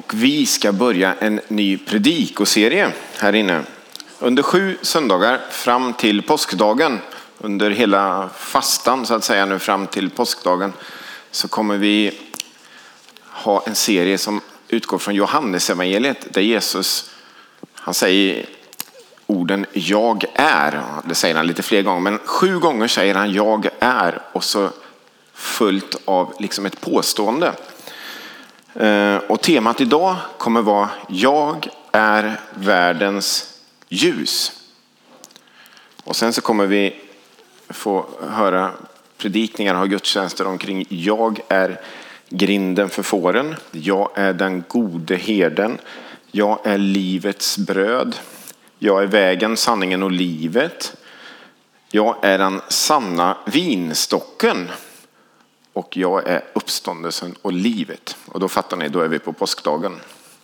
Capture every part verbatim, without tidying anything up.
Och vi ska börja en ny predikoserie här inne. Under sju söndagar fram till påskdagen, under hela fastan så att säga nu fram till påskdagen, så kommer vi ha en serie som utgår från Johannesevangeliet där Jesus, han säger orden jag är. Det säger han lite fler gånger, men sju gånger säger han jag är och så fullt av liksom ett påstående. Och temat idag kommer vara jag är världens ljus. Och sen så kommer vi få höra predikningar och ha gudstjänster omkring jag är grinden för fåren. Jag är den gode herden. Jag är livets bröd. Jag är vägen, sanningen och livet. Jag är den sanna vinstocken. Och jag är uppståndelsen och livet. Och då fattar ni, då är vi på påskdagen.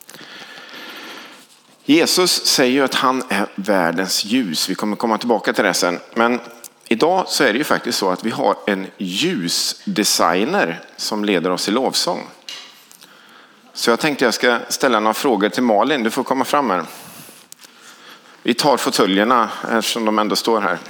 Jesus säger ju att han är världens ljus. Vi kommer komma tillbaka till det sen. Men idag så är det ju faktiskt så att vi har en ljusdesigner som leder oss i lovsång. Så jag tänkte jag ska ställa några frågor till Malin. Du får komma fram här. Vi tar fåtöljerna eftersom de ändå står här.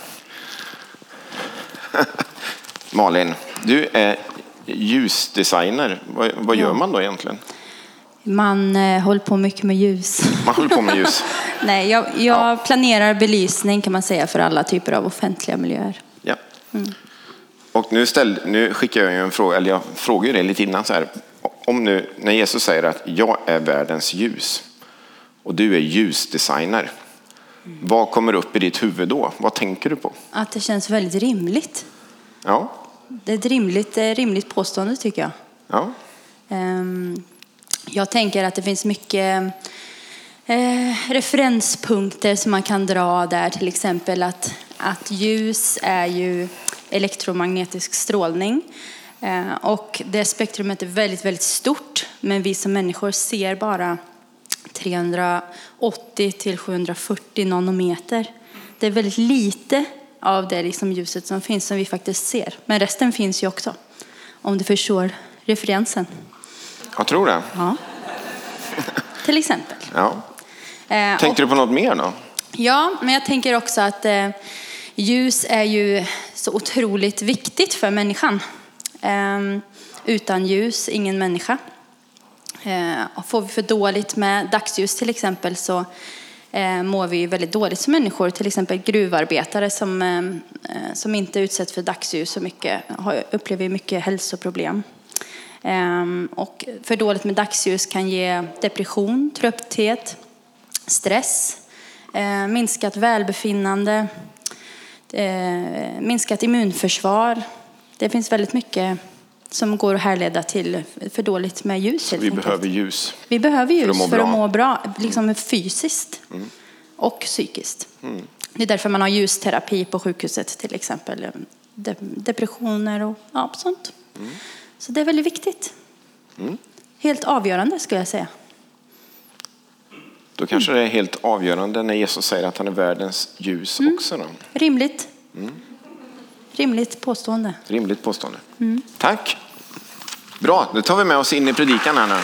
Malin, du är ljusdesigner. Vad, vad gör man då egentligen? Man eh, håller på mycket med ljus. Man håller på med ljus. Nej, jag, jag ja. planerar belysning kan man säga för alla typer av offentliga miljöer. Ja. Mm. Och nu, ställ, nu skickar jag en fråga, eller jag frågar ju det lite innan så här. Om nu, när Jesus säger att jag är världens ljus och du är ljusdesigner. Mm. Vad kommer upp i ditt huvud då? Vad tänker du på? Att det känns väldigt rimligt. Ja. Det är ett rimligt, rimligt påstående tycker jag. Ja. Um, jag tänker att det finns mycket eh, referenspunkter som man kan dra där. Till exempel att, att ljus är ju elektromagnetisk strålning. Eh, och det spektrumet är väldigt, väldigt stort. Men vi som människor ser bara trehundraåttio till sjuhundrafyrtio nanometer. Det är väldigt lite av det liksom ljuset som finns som vi faktiskt ser. Men resten finns ju också. Om du förstår referensen. Jag tror det. Ja. Till exempel. Ja. Eh, Tänkte och, du på något mer då? Ja, men jag tänker också att eh, ljus är ju så otroligt viktigt för människan. Eh, utan ljus, ingen människa. Eh, får vi för dåligt med dagsljus till exempel så eh, mår vi väldigt dåligt som människor. Till exempel gruvarbetare som, eh, som inte utsätts för dagsljus så mycket har, upplever mycket hälsoproblem. Um, och för dåligt med dagsljus kan ge depression, trötthet, stress, uh, minskat välbefinnande, uh, minskat immunförsvar. Det finns väldigt mycket som går att härleda till för dåligt med ljus. Vi behöver ljus. Vi behöver ljus för att må för bra, att må bra liksom fysiskt mm. och psykiskt. Mm. Det är därför man har ljusterapi på sjukhuset till exempel. De- depressioner och ja, sånt. Mm. Så det är väldigt viktigt. Mm. Helt avgörande skulle jag säga. Då kanske det är helt avgörande när Jesus säger att han är världens ljus mm. också då. Rimligt. Mm. Rimligt påstående. Rimligt påstående. Mm. Tack. Bra, då tar vi med oss in i predikan här nu.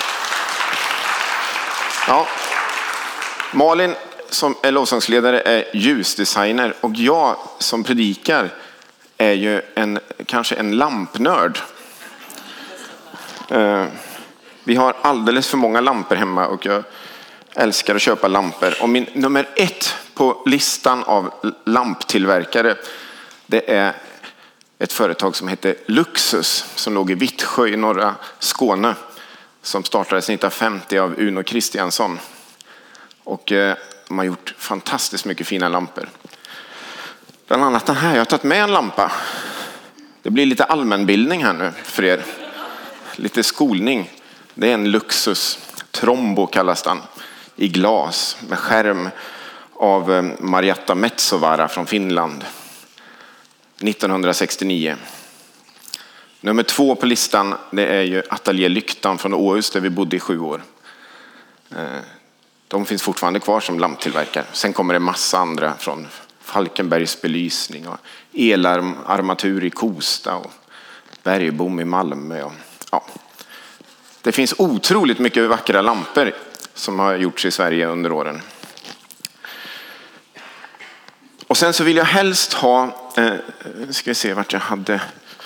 Ja. Malin som är lovsångsledare är ljusdesigner och jag som predikar är ju en, kanske en lampnörd. Uh, vi har alldeles för många lampor hemma och jag älskar att köpa lampor. Och min nummer ett på listan av lamptillverkare det är ett företag som heter Luxus som låg i Vittsjö i norra Skåne som startades nittonhundrafemtio av Uno Kristiansson. Och uh, de har gjort fantastiskt mycket fina lampor. Bland annat den här, jag har tagit med en lampa. Det blir lite allmänbildning här nu för er. Lite skolning. Det är en Luxus. Trombo kallas den. I glas med skärm av Marjatta Metsovaara från Finland. nittonhundrasextionio. Nummer två på listan det är ju Atelier Lyktan från Åhus där vi bodde i sju år. De finns fortfarande kvar som lamptillverkare. Sen kommer det massa andra från Falkenbergs belysning och elarmatur i Kosta och Bergbom i Malmö. Och, ja. Det finns otroligt mycket vackra lampor som har gjorts i Sverige under åren. Och sen så vill jag helst ha, eh, ska vi se vart jag hade,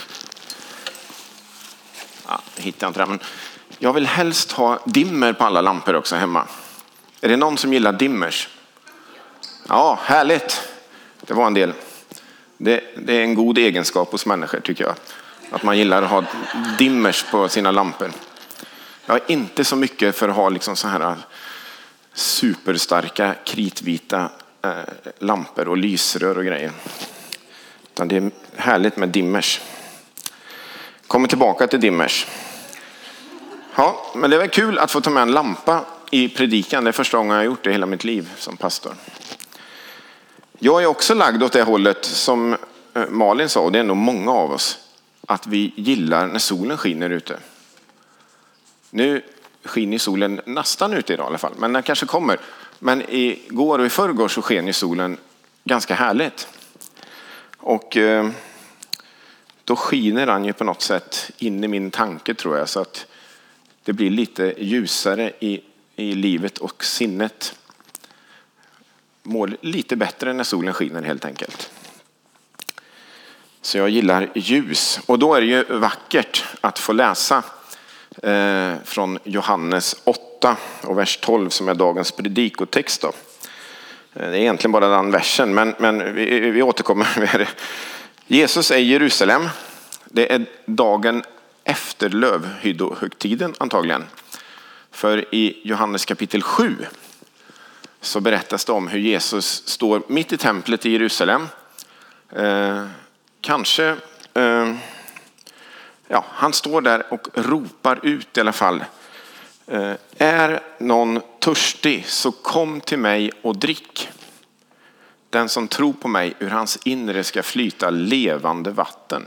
ja, hittar jag inte det, men jag vill helst ha dimmer på alla lampor också hemma. Är det någon som gillar dimmers? Ja, härligt. Det var en del. Det, det är en god egenskap hos människor tycker jag. Att man gillar att ha dimmers på sina lampor. Jag är inte så mycket för att ha liksom så här superstarka kritvita eh, lampor och lysrör och grejer. Utan det är härligt med dimmers. Kommer tillbaka till dimmers. Ja, men det är väl kul att få ta med en lampa i predikan. Det är första gången jag har gjort det i hela mitt liv som pastor. Jag är också lagd åt det hållet som Malin sa, och det är nog många av oss, att vi gillar när solen skiner ute. Nu skiner solen nästan ute idag i alla fall, men den kanske kommer. Men igår och i förrgår så sken ju solen ganska härligt. Och eh, då skiner han ju på något sätt in i min tanke tror jag, så att det blir lite ljusare i, i livet och sinnet. Mår lite bättre när solen skiner helt enkelt. Så jag gillar ljus. Och då är det ju vackert att få läsa eh, från Johannes åtta och vers tolv som är dagens predikotext då. Det är egentligen bara den versen, men, men vi, vi återkommer med det. Jesus är i Jerusalem. Det är dagen efter lövhyddohögtiden antagligen. För i Johannes kapitel sju så berättas det om hur Jesus står mitt i templet i Jerusalem. Eh, kanske, eh, ja, han står där och ropar ut i alla fall. Eh, är någon törstig så kom till mig och drick. Den som tror på mig, ur hans inre ska flyta levande vatten.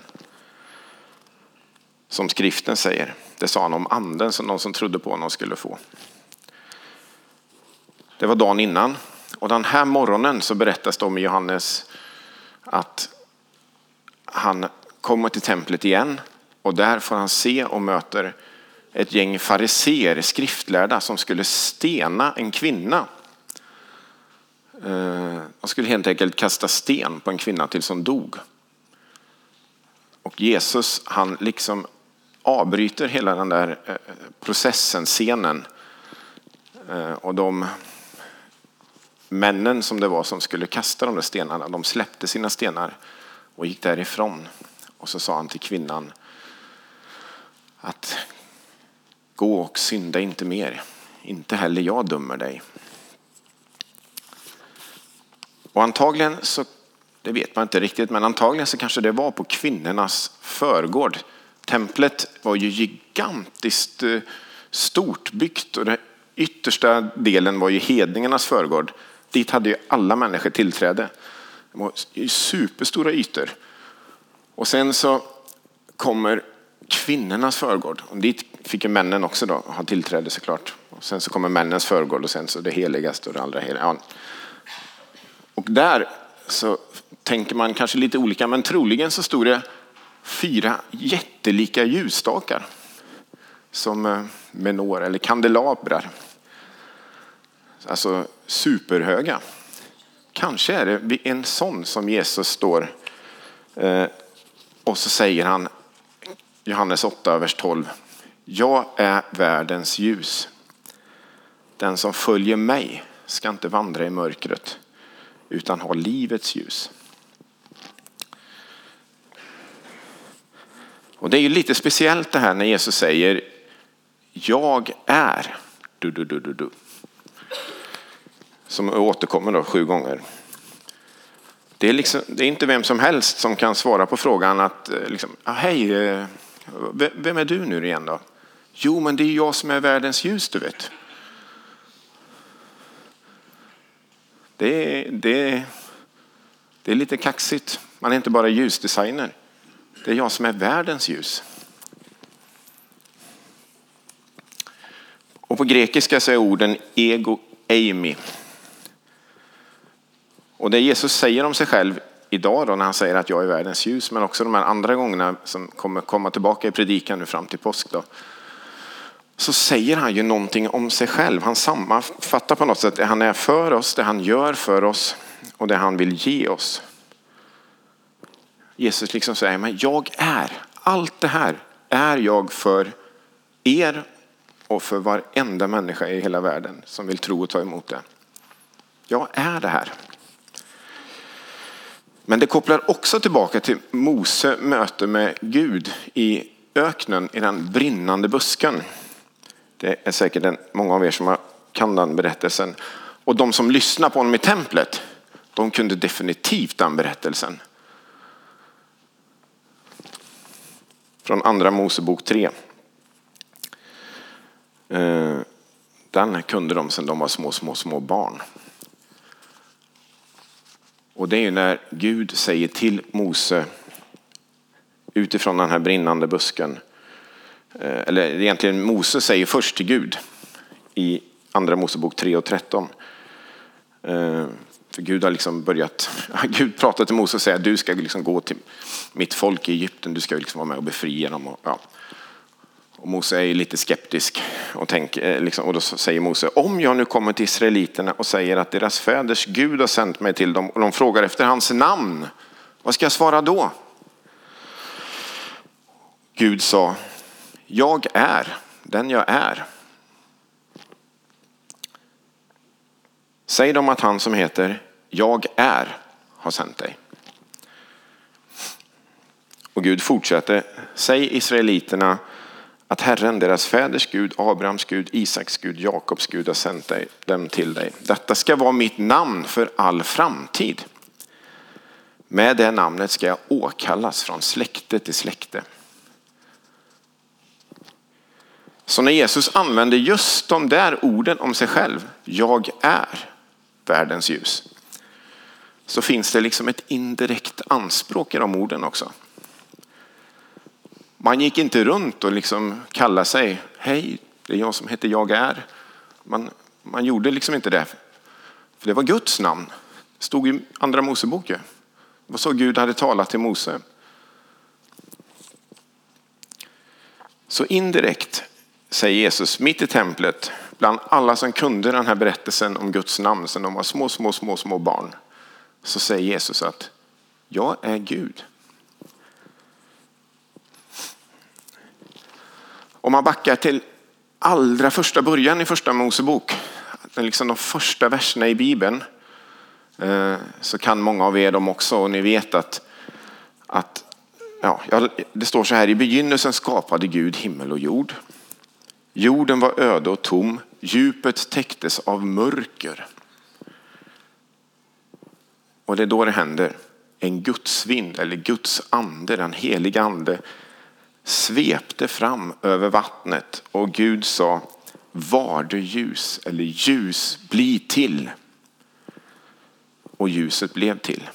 Som skriften säger. Det sa han om anden som någon som trodde på honom skulle få. Det var dagen innan. Och den här morgonen så berättas det om i Johannes att han kommer till templet igen. Och där får han se och möter ett gäng fariseer, skriftlärda, som skulle stena en kvinna. De skulle helt enkelt kasta sten på en kvinna tills hon dog. Och Jesus, han liksom avbryter hela den där processen, scenen. Och de männen som det var som skulle kasta de där stenarna, de släppte sina stenar och gick därifrån. Och så sa han till kvinnan att gå och synda inte mer. Inte heller jag dömer dig. Och antagligen så, det vet man inte riktigt, men antagligen så kanske det var på kvinnornas förgård. Templet var ju gigantiskt stort byggt och den yttersta delen var ju hedningarnas förgård. Dit hade ju alla människor tillträde. Det var ju superstora ytor. Och sen så kommer kvinnornas förgård. Och dit fick ju männen också då ha tillträde såklart. Och sen så kommer männens förgård och sen så det heligaste och det allra heliga. Ja. Och där så tänker man kanske lite olika, men troligen så stod det fyra jättelika ljusstakar som menor eller kandelabrar. Alltså superhöga. Kanske är det en sån som Jesus står och så säger han, Johannes åtta, vers tolv. Jag är världens ljus. Den som följer mig ska inte vandra i mörkret utan ha livets ljus. Och det är ju lite speciellt det här när Jesus säger jag är du, du, du, du, du. Som återkommer då sju gånger. Det är, liksom, det är inte vem som helst som kan svara på frågan att liksom, hej, vem är du nu igen då? Jo, men det är jag som är världens ljus, du vet. Det är, det är, det är lite kaxigt. Man är inte bara ljusdesigner. Det är jag som är världens ljus. Och på grekiska så är orden ego eimi. Och det Jesus säger om sig själv idag då när han säger att jag är världens ljus, men också de här andra gångerna som kommer komma tillbaka i predikan nu fram till påsk då. så säger han ju någonting om sig själv. Han sammanfattar på något sätt det han är för oss, det han gör för oss och det han vill ge oss. Jesus liksom säger, men jag är, allt det här är jag för er och för varenda människa i hela världen som vill tro och ta emot det. Jag är det här. Men det kopplar också tillbaka till Mose möte med Gud i öknen, i den brinnande busken. Det är säkert en, många av er som kan den berättelsen. Och de som lyssnar på honom i templet, de kunde definitivt den berättelsen. Från andra Mosebok tre. Den kunde de sedan de var små, små, små barn. Och det är ju när Gud säger till Mose utifrån den här brinnande busken. Eller egentligen Mose säger först till Gud i andra Mosebok tre och tretton. För Gud har liksom börjat, Gud pratar till Mose och säger du ska liksom gå till mitt folk i Egypten. Du ska liksom vara med och befria dem. Och, ja. och Mose är lite skeptisk och, tänker, liksom, och då säger Mose, om jag nu kommer till israeliterna och säger att deras fäders Gud har sänt mig till dem och de frågar efter hans namn, vad ska jag svara då? Gud sa, jag är den jag är. Säg dem att han som heter jag är har sänt dig. Och Gud fortsätter, säg israeliterna att Herren, deras fäders Gud, Abrahams Gud, Isaks Gud, Jakobs Gud har sänt dig, dem till dig. Detta ska vara mitt namn för all framtid. Med det namnet ska jag åkallas från släkte till släkte. Så när Jesus använder just de där orden om sig själv, jag är världens ljus, så finns det liksom ett indirekt anspråk i de orden också. Man gick inte runt och liksom kallade sig, hej, det är jag som heter jag är. Man, man gjorde liksom inte det. För det var Guds namn. Det stod i andra Mosebok. Det var så Gud hade talat till Mose. Så indirekt säger Jesus mitt i templet, bland alla som kunde den här berättelsen om Guds namn sedan de var små, små, små, små barn, så säger Jesus att jag är Gud. Om man backar till allra första början i första Mosebok, liksom de första verserna i Bibeln, så kan många av er dem också, och ni vet att, att ja, det står så här, i begynnelsen skapade Gud himmel och jord. Jorden var öde och tom, djupet täcktes av mörker. Och det är då det händer. En gudsvind eller Guds ande, den heliga ande, svepte fram över vattnet och Gud sa, var det ljus eller ljus bli till. Och ljuset blev till.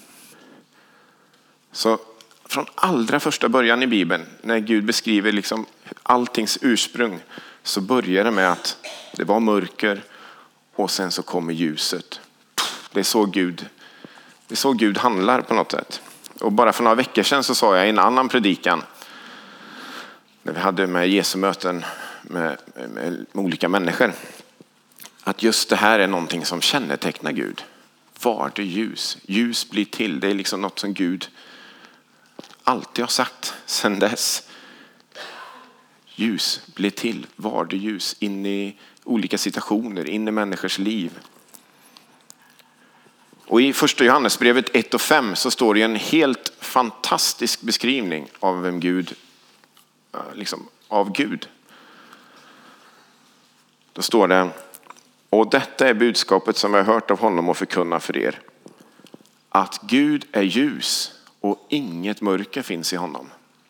Så från allra första början i Bibeln, när Gud beskriver liksom alltings ursprung, så börjar det med att det var mörker och sen så kommer ljuset. Det är så Gud, det är så Gud handlar på något sätt. Och bara för några veckor sedan så sa jag i en annan predikan, när vi hade med Jesu möten med, med, med olika människor, att just det här är någonting som kännetecknar Gud. Var det ljus? Ljus blir till. Det är liksom något som Gud alltid har sagt sedan dess. Ljus blir till. Var det ljus in i olika situationer, in i människors liv. Och i första Johannesbrevet ett och fem så står det en helt fantastisk beskrivning av vem Gud, liksom av Gud. Då står det, och detta är budskapet som jag har hört av honom och förkunna för er. Att Gud är ljus och inget mörker finns i honom.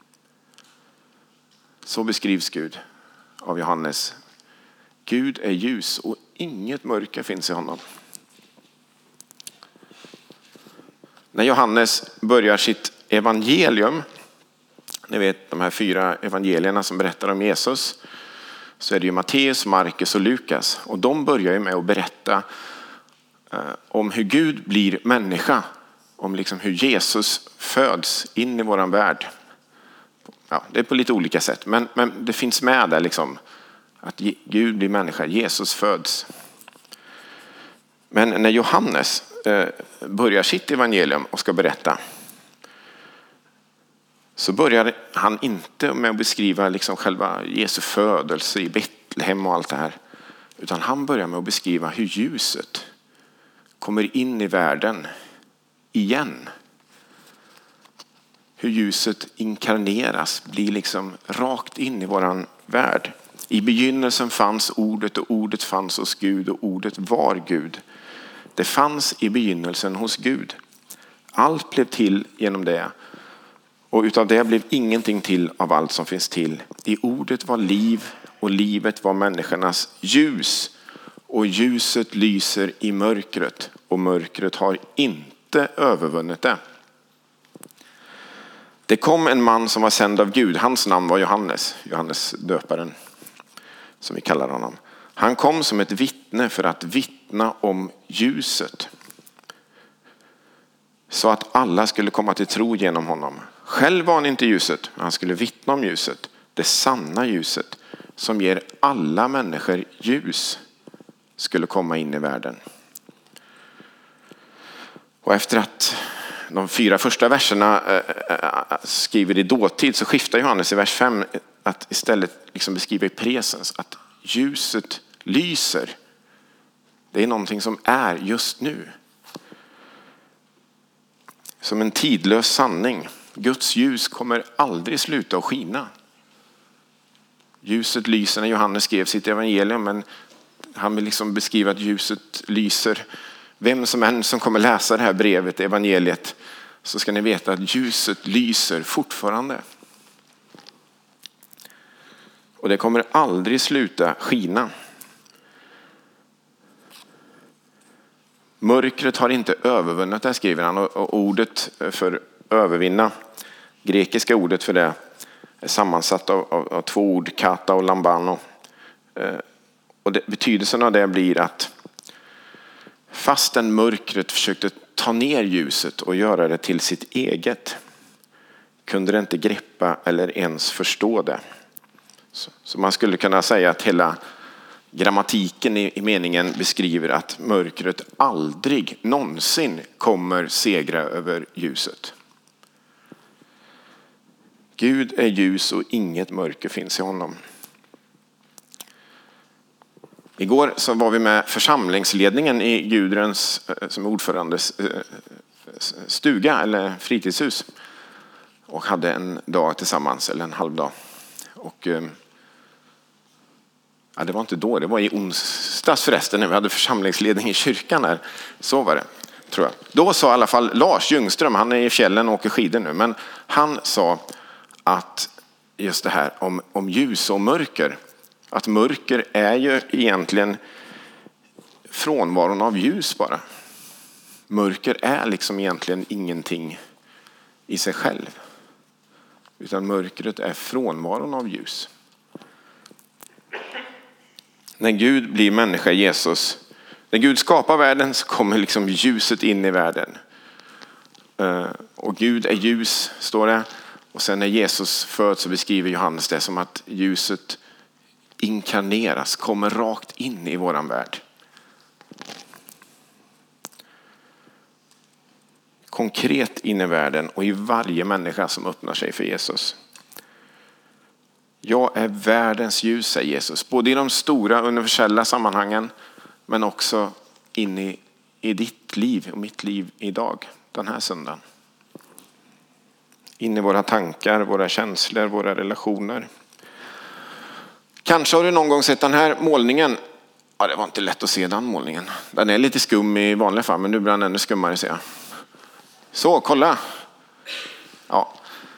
Så beskrivs Gud av Johannes. Gud är ljus och inget mörker finns i honom. När Johannes börjar sitt evangelium, ni vet de här fyra evangelierna som berättar om Jesus, så är det ju Matteus, Markus och Lukas. Och de börjar ju med att berätta om hur Gud blir människa. Om liksom hur Jesus föds in i våran värld. Ja, det är på lite olika sätt. Men, men det finns med där liksom Att Gud blir människa, Jesus föds. Men när Johannes börjar sitt evangelium och ska berätta, så börjar han inte med att beskriva liksom själva Jesu födelse i Betlehem och allt det här. Utan han börjar med att beskriva hur ljuset kommer in i världen igen. Hur ljuset inkarneras, blir liksom rakt in i våran värld. I begynnelsen fanns ordet och ordet fanns hos Gud och ordet var Gud. Det fanns i begynnelsen hos Gud. Allt blev till genom det. Och utav det blev ingenting till av allt som finns till. I ordet var liv och livet var människornas ljus. Och ljuset lyser i mörkret och mörkret har inte övervunnit det. Det kom en man som var sänd av Gud. Hans namn var Johannes. Johannes döparen, som vi kallar honom. Han kom som ett vittne för att vittna om ljuset. Så att alla skulle komma till tro genom honom. Själv var han inte ljuset. Han skulle vittna om ljuset. Det sanna ljuset som ger alla människor ljus skulle komma in i världen. Och efter att de fyra första verserna skriver i dåtid, så skiftar Johannes i vers fem att istället liksom beskriva i presens att ljuset lyser. Det är någonting som är just nu. Som en tidlös sanning. Guds ljus kommer aldrig sluta att skina. Ljuset lyser när Johannes skrev sitt evangelium, men han vill liksom beskriva att ljuset lyser. Vem som än som kommer läsa det här brevet, evangeliet, så ska ni veta att ljuset lyser fortfarande. Och det kommer aldrig sluta skina. Mörkret har inte övervunnit det, skriver han. Och ordet för övervinna, grekiska ordet för det, är sammansatt av, av, av två ord, kata och lambano. Och det, betydelsen av det blir att fastän mörkret försökte ta ner ljuset och göra det till sitt eget, kunde det inte greppa eller ens förstå det. Så, så man skulle kunna säga att hela grammatiken i, i meningen beskriver att mörkret aldrig någonsin kommer segra över ljuset. Gud är ljus och inget mörker finns i honom. Igår så var vi med församlingsledningen i Gudruns, som är ordförandes, stuga eller fritidshus. Och hade en dag tillsammans, eller en halv dag. Och ja, det var inte då, det var i onsdags förresten när vi hade församlingsledning i kyrkan där. Så var det, tror jag. Då sa i alla fall Lars Ljungström, han är i fjällen och åker skidor nu. Men han sa att just det här om, om ljus och mörker. Att mörker är ju egentligen frånvaron av ljus bara. Mörker är liksom egentligen ingenting i sig själv. Utan mörkret är frånvaron av ljus. När Gud blir människa, Jesus, när Gud skapar världen så kommer liksom ljuset in i världen. Och Gud är ljus, står det. Och sen när Jesus föds så beskriver Johannes det som att ljuset inkarneras, kommer rakt in i våran värld. Konkret in i världen och i varje människa som öppnar sig för Jesus. Jag är världens ljus, säger Jesus. Både i de stora universella sammanhangen men också in i, i ditt liv och mitt liv idag, den här söndagen. In i våra tankar, våra känslor, våra relationer. Kanske har du någon gång sett den här målningen. Ja, det var inte lätt att se den målningen. Den är lite skum i vanliga fall, men nu blir den ännu skummare, ser jag. Så, kolla. Ja.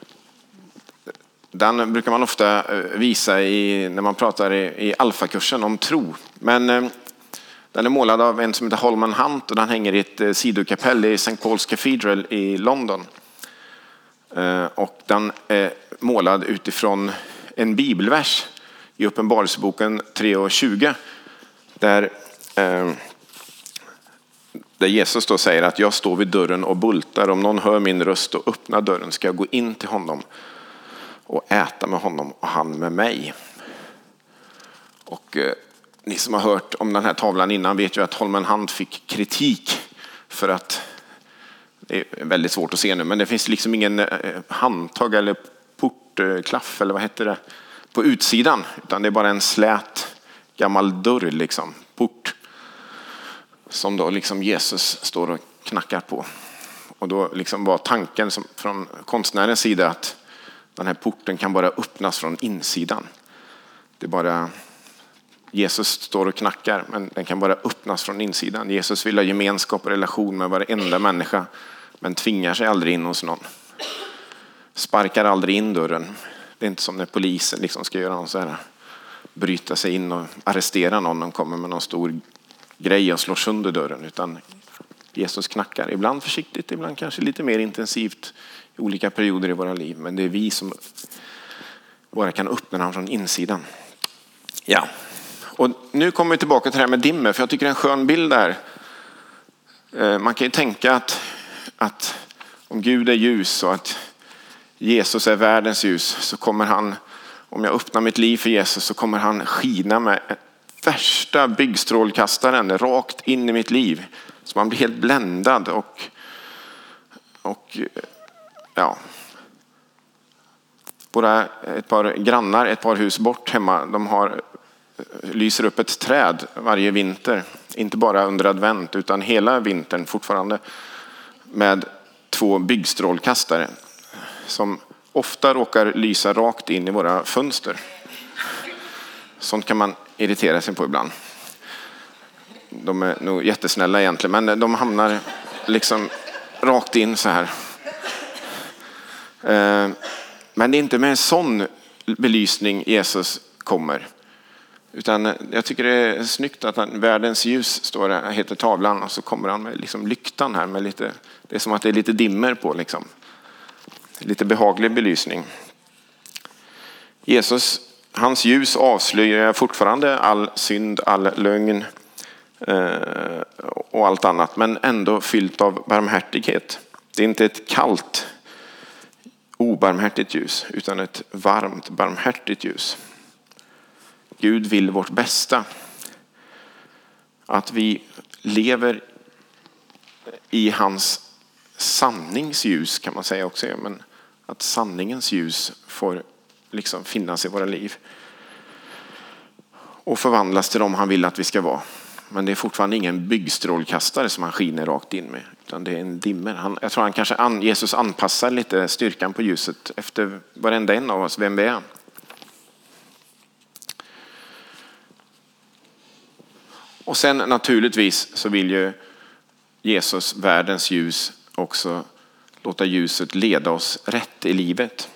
Den brukar man ofta visa i, när man pratar i, i alfakursen om tro. Men eh, den är målad av en som heter Holman Hunt och den hänger i ett eh, sidokapell i Saint Paul's Cathedral i London. Eh, och den är målad utifrån en bibelvers i Uppenbarelseboken tre och tjugo. Där, eh, där Jesus då säger att jag står vid dörren och bultar. Om någon hör min röst och öppnar dörren ska jag gå in till honom och äta med honom och han med mig. Och eh, ni som har hört om den här tavlan innan vet ju att Holmen Hand fick kritik för att det är väldigt svårt att se nu, men det finns liksom ingen eh, handtag eller portklaff eller vad heter det på utsidan, utan det är bara en slät gammal dörr liksom, port, som då liksom Jesus står och knackar på. Och då liksom var tanken som, från konstnärens sida att den här porten kan bara öppnas från insidan. Det är bara Jesus står och knackar, men den kan bara öppnas från insidan. Jesus vill ha gemenskap och relation med varenda människa, men tvingar sig aldrig in hos någon. Sparkar aldrig in dörren. Det är inte som när polisen liksom ska göra någon så här, bryta sig in och arrestera någon och kommer med någon stor grej och slår sönder dörren, utan Jesus knackar. Ibland försiktigt, ibland kanske lite mer intensivt i olika perioder i våra liv. Men det är vi som bara kan öppna den från insidan. Ja, och nu kommer vi tillbaka till det här med dimmer, för jag tycker det är en skön bild där. Man kan ju tänka att, att om Gud är ljus och att Jesus är världens ljus, så kommer han, om jag öppnar mitt liv för Jesus, så kommer han skina med värsta byggstrålkastaren rakt in i mitt liv. Så man blir helt bländad och, och ja. Våra ett par grannar, ett par hus bort hemma, de har lyser upp ett träd varje vinter. Inte bara under advent utan hela vintern fortfarande, med två byggstrålkastare som ofta råkar lysa rakt in i våra fönster. Sånt kan man irritera sig på ibland. De är nog jättesnälla egentligen, men de hamnar liksom rakt in så här. Men det är inte med en sån belysning Jesus kommer. Utan jag tycker det är snyggt att han, världens ljus står det, heter tavlan, och så kommer han med liksom lyktan här med lite, det är som att det är lite dimmer på liksom. Lite behaglig belysning. Jesus, hans ljus avslöjar fortfarande all synd, all lögn eh, och allt annat, men ändå fyllt av barmhärtighet. Det är inte ett kallt, obarmhärtigt ljus, utan ett varmt, barmhärtigt ljus. Gud vill vårt bästa. Att vi lever i hans sanningsljus kan man säga också. Men att sanningens ljus får liksom finnas i våra liv. Och förvandlas till dem han vill att vi ska vara. Men det är fortfarande ingen byggstrålkastare som han skiner rakt in med. Utan det är en dimmer. Han, jag tror han kanske an, Jesus anpassar lite styrkan på ljuset efter varenda en av oss, vem vi är. Och sen naturligtvis så vill ju Jesus, världens ljus, också låta ljuset leda oss rätt i livet.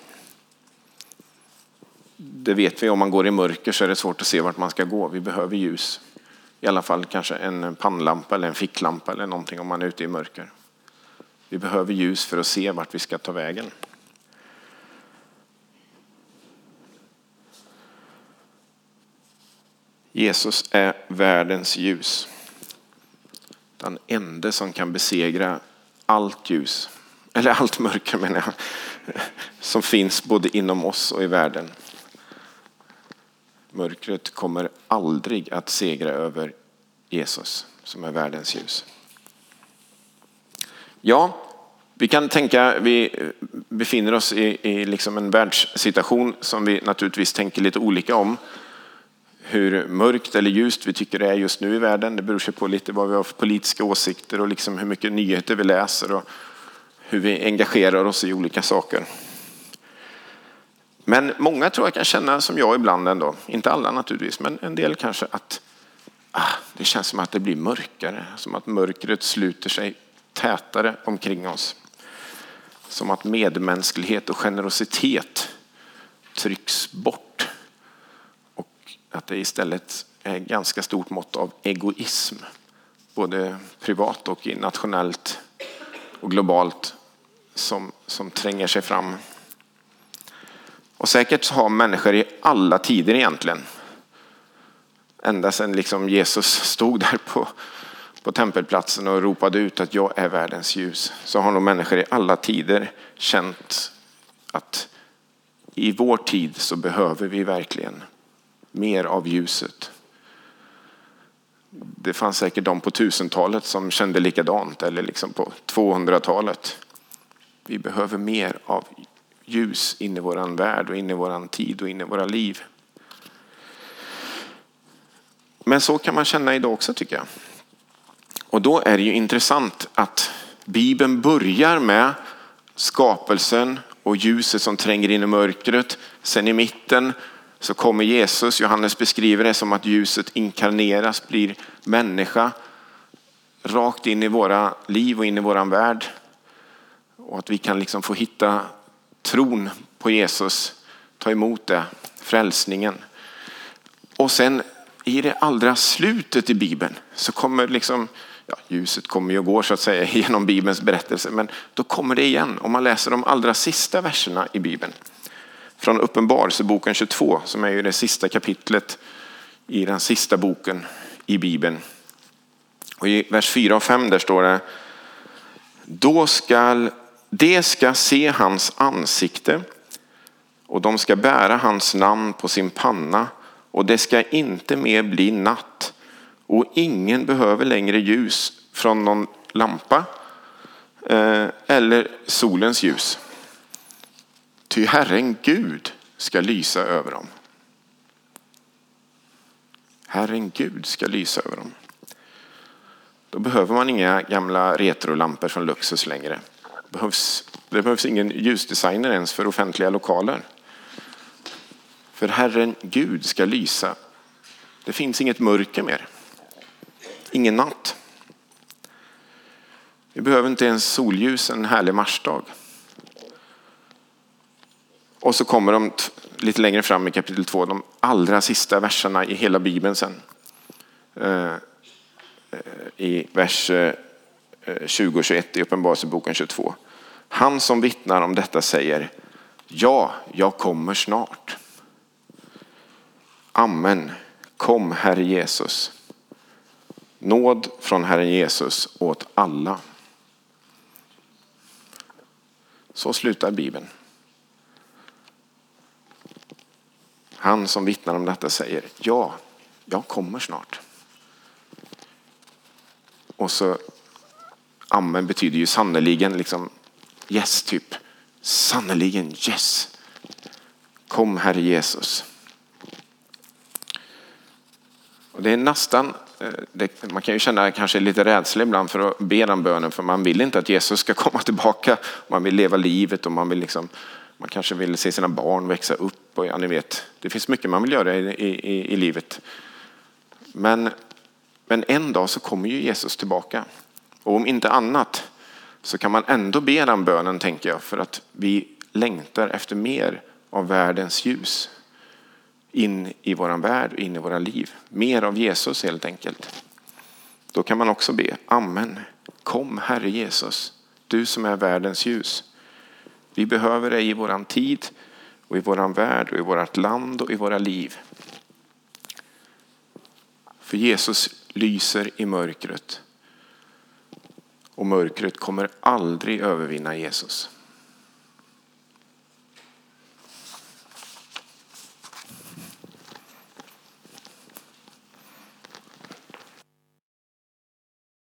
Det vet vi, om man går i mörker så är det svårt att se vart man ska gå. Vi behöver ljus. I alla fall kanske en pannlampa eller en ficklampa eller någonting om man är ute i mörker. Vi behöver ljus för att se vart vi ska ta vägen. Jesus är världens ljus. Den enda som kan besegra allt ljus, eller allt mörker menar jag, som finns både inom oss och i världen. Mörkret kommer aldrig att segra över Jesus som är världens ljus. Ja, vi kan tänka, vi befinner oss i, i liksom en världssituation som vi naturligtvis tänker lite olika om. Hur mörkt eller ljust vi tycker det är just nu i världen. Det beror sig på lite vad vi har för politiska åsikter och liksom hur mycket nyheter vi läser och hur vi engagerar oss i olika saker. Men många tror jag kan känna som jag ibland ändå. Inte alla naturligtvis, men en del kanske att ah, det känns som att det blir mörkare. Som att mörkret sluter sig tätare omkring oss. Som att medmänsklighet och generositet trycks bort. Att det istället är ganska stort mått av egoism. Både privat och nationellt och globalt som, som tränger sig fram. Och säkert har människor i alla tider egentligen. Ända sedan liksom Jesus stod där på, på tempelplatsen och ropade ut att jag är världens ljus. Så har nog människor i alla tider känt att i vår tid så behöver vi verkligen mer av ljuset. Det fanns säkert de på tusentalet som kände likadant, eller liksom på tvåhundratalet. Vi behöver mer av ljus in i våran värld och in i våran tid och in i våra liv. Men så kan man känna idag också, tycker jag. Och då är det ju intressant att Bibeln börjar med skapelsen och ljuset som tränger in i mörkret. Sen i mitten så kommer Jesus. Johannes beskriver det som att ljuset inkarneras, blir människa rakt in i våra liv och in i våran värld. Och att vi kan liksom få hitta tron på Jesus, ta emot det, frälsningen. Och sen i det allra slutet i Bibeln så kommer liksom, ja, ljuset kommer ju och går så att säga genom Bibelns berättelse, men då kommer det igen om man läser de allra sista verserna i Bibeln. Från Uppenbarelseboken tjugotvå, som är ju det sista kapitlet i den sista boken i Bibeln. Och i vers fyra och fem där står det: Då skall det ska se hans ansikte och de ska bära hans namn på sin panna, och det ska inte mer bli natt, och ingen behöver längre ljus från någon lampa eh, eller solens ljus. Ty Herren Gud ska lysa över dem. Herren Gud ska lysa över dem. Då behöver man inga gamla retrolampor från Luxus längre. Det behövs, det behövs ingen ljusdesigner ens för offentliga lokaler. För Herren Gud ska lysa. Det finns inget mörker mer. Ingen natt. Vi behöver inte ens solljus en härlig marsdag. Och så kommer de lite längre fram i kapitel två, de allra sista verserna i hela Bibeln sen. I vers tjugo och tjugoett i Uppenbarelseboken tjugotvå. Han som vittnar om detta säger: ja, jag kommer snart. Amen. Kom, Herre Jesus. Nåd från Herren Jesus åt alla. Så slutar Bibeln. Han som vittnar om detta säger: ja, jag kommer snart. Och så amen betyder ju sannoliken, liksom yes typ. Sannoliken, yes. Kom, Herre Jesus. Och det är nästan, det, man kan ju känna kanske lite rädsla ibland för att be den bönen, för man vill inte att Jesus ska komma tillbaka. Man vill leva livet och man vill liksom, man kanske vill se sina barn växa upp och ja, ni vet, det finns mycket man vill göra i, i, i livet. Men, men en dag så kommer ju Jesus tillbaka. Och om inte annat så kan man ändå be den bönen, tänker jag, för att vi längtar efter mer av världens ljus in i våran värld och in i våra liv. Mer av Jesus helt enkelt. Då kan man också be: amen. Kom, Herre Jesus, du som är världens ljus. Vi behöver dig i våran tid och i våran värld och i vårat land och i våra liv. För Jesus lyser i mörkret. Och mörkret kommer aldrig övervinna Jesus.